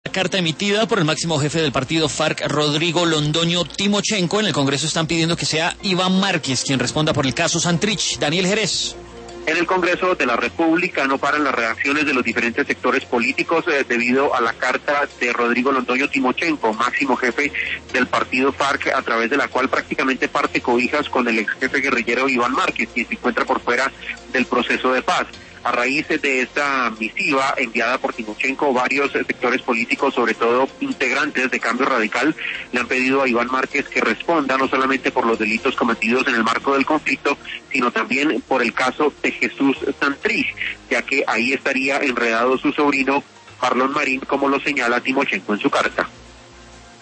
Carta emitida por el máximo jefe del partido FARC, Rodrigo Londoño Timochenko. En el Congreso están pidiendo que sea Iván Márquez quien responda por el caso Santrich. Daniel Jerez. En el Congreso de la República no paran las reacciones de los diferentes sectores políticos debido a la carta de Rodrigo Londoño Timochenko, máximo jefe del partido FARC, a través de la cual prácticamente parte cobijas con el ex jefe guerrillero Iván Márquez, quien se encuentra por fuera del proceso de paz. A raíz de esta misiva enviada por Timochenko, varios sectores políticos, sobre todo integrantes de Cambio Radical, le han pedido a Iván Márquez que responda no solamente por los delitos cometidos en el marco del conflicto, sino también por el caso de Jesús Santrich, ya que ahí estaría enredado su sobrino Marlon Marín, como lo señala Timochenko en su carta.